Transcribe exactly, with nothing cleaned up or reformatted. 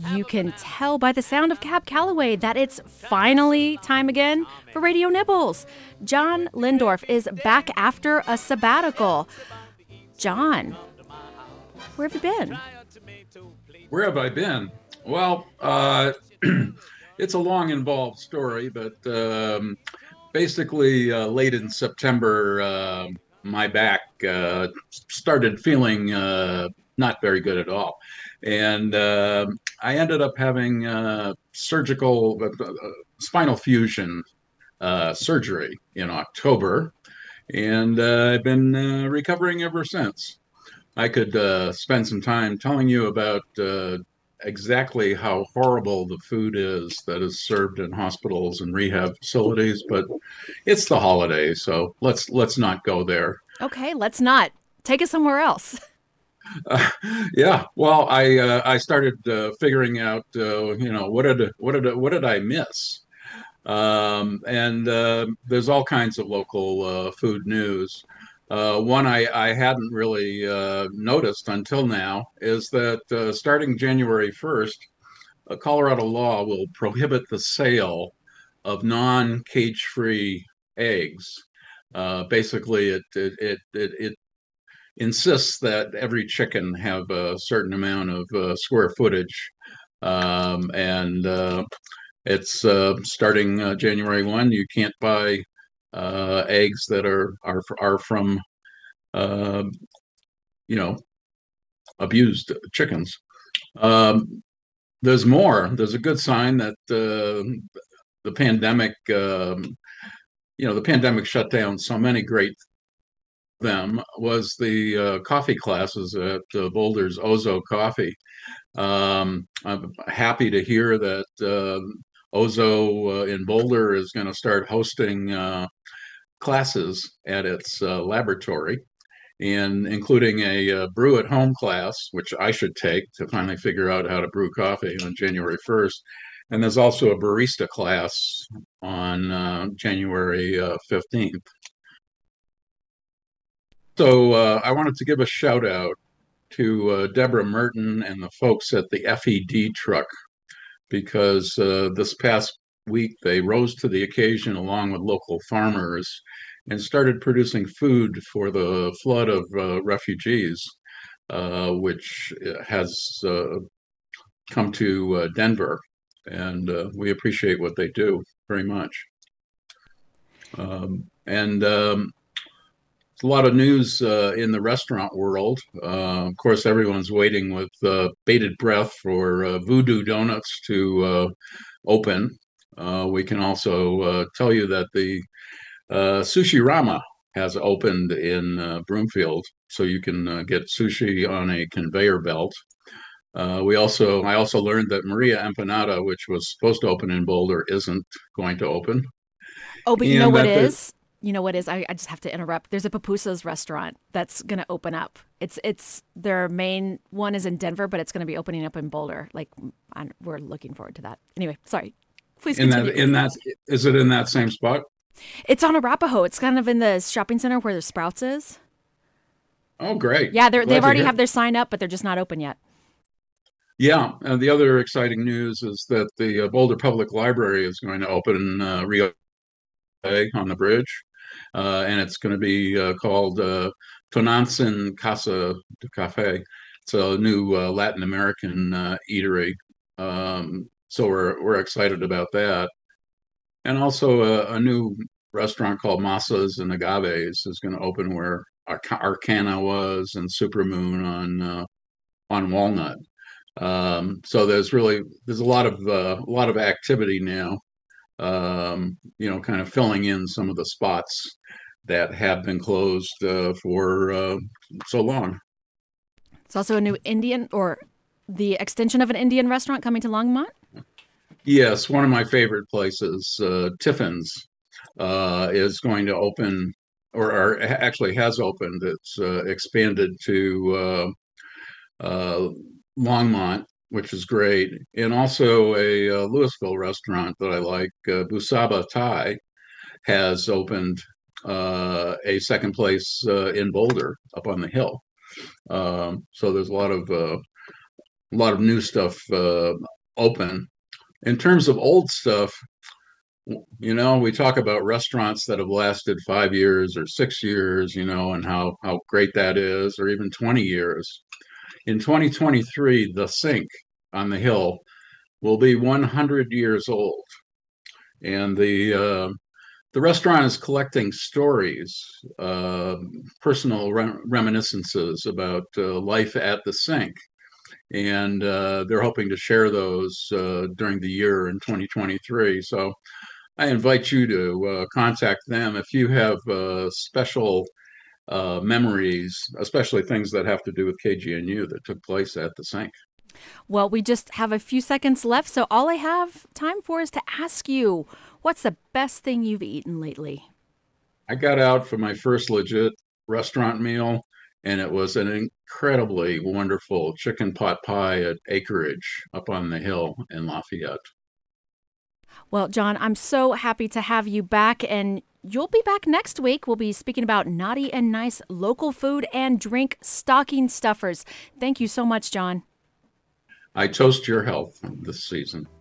you can tell by the sound of Cab Calloway that it's finally time again for Radio Nibbles. John Lindorf is back after a sabbatical. John, where have you been? Where have I been? Well, uh, it's a long, involved story, but um, basically, uh, late in September, uh, my back uh, started feeling uh, not very good at all. And uh, I ended up having uh, surgical uh, uh, spinal fusion uh, surgery in October. And uh, I've been uh, recovering ever since. I could uh, spend some time telling you about uh, exactly how horrible the food is that is served in hospitals and rehab facilities, but it's the holidays, so let's let's not go there. Okay, let's not. Take us somewhere else. Uh, yeah, well, I uh, I started uh, figuring out, uh, you know, what did what did what did I miss? Um, and uh, there's all kinds of local uh, food news. Uh, one I, I hadn't really uh, noticed until now is that uh, starting January first, a Colorado law will prohibit the sale of non-cage-free eggs. Uh, basically, it, it it it it insists that every chicken have a certain amount of uh, square footage, um, and uh, it's uh, starting uh, January first. You can't buy uh, eggs that are are are from uh, you know abused chickens. Um, there's more. There's a good sign that uh, the pandemic, um, you know, the pandemic shut down so many great them was the uh, coffee classes at uh, Boulder's Ozo Coffee. Um, I'm happy to hear that uh, Ozo uh, in Boulder is going to start hosting uh, classes at its uh, laboratory, and including a uh, brew at home class, which I should take to finally figure out how to brew coffee on January first. And there's also a barista class on uh, January uh, fifteenth. So uh, I wanted to give a shout out to uh, Deborah Merton and the folks at the F E D truck, because uh, this past week they rose to the occasion along with local farmers and started producing food for the flood of uh, refugees, uh, which has uh, come to uh, Denver. And uh, we appreciate what they do very much. Um, and um, a lot of news uh, in the restaurant world. Uh, of course, everyone's waiting with uh, bated breath for uh, Voodoo Donuts to uh, open. Uh, we can also uh, tell you that the uh, Sushi Rama has opened in uh, Broomfield, so you can uh, get sushi on a conveyor belt. Uh, we also, I also learned that Maria Empanada, which was supposed to open in Boulder, isn't going to open, Oh, but you know and what that the is? You know what is? I, I just have to interrupt. There's a Papusa's restaurant that's going to open up. It's it's their main one is in Denver, but it's going to be opening up in Boulder. Like I, we're looking forward to that. Anyway, sorry. Please in that continue. in that is it in that same spot? It's on Arapahoe. It's kind of in the shopping center where the Sprouts is. Oh, great! Yeah, they're they've Glad to already hear. have their sign up, but they're just not open yet. Yeah, and the other exciting news is that the uh, Boulder Public Library is going to open uh, Rio Bay on the bridge, uh, and it's going to be uh, called uh, Tonantzin Casa de Cafe. It's a new uh, Latin American uh, eatery, um, so we're we're excited about that. And also a, a new restaurant called Masas and Agaves is going to open where Arcana was and Supermoon on uh, on Walnut. Um, so there's really there's a lot of uh, a lot of activity now. Um, you know, kind of filling in some of the spots that have been closed uh, for uh, so long. It's also a new Indian or the extension of an Indian restaurant coming to Longmont. Yes, one of my favorite places, uh, Tiffin's, uh, is going to open, or, or actually has opened. It's uh, expanded to uh, uh, Longmont, which is great, and also a, uh Louisville restaurant that I like, uh, Busaba Thai, has opened uh, a second place uh, in Boulder up on the hill. Um, so there's a lot of uh, a lot of new stuff uh, open. In terms of old stuff, you know, we talk about restaurants that have lasted five years or six years, you know, and how, how great that is, or even twenty years. In twenty twenty-three, The Sink on the Hill will be one hundred years old. And the uh, the restaurant is collecting stories, uh, personal rem- reminiscences about uh, life at the Sink. And uh, they're hoping to share those uh, during the year in twenty twenty-three. So I invite you to uh, contact them if you have uh, special uh, memories, especially things that have to do with K G N U that took place at the Sink. Well, we just have a few seconds left, so all I have time for is to ask you, what's the best thing you've eaten lately? I got out for my first legit restaurant meal, and it was an incredibly wonderful chicken pot pie at Acreage up on the hill in Lafayette. Well, John, I'm so happy to have you back, and you'll be back next week. We'll be speaking about naughty and nice local food and drink stocking stuffers. Thank you so much, John. I toast your health this season.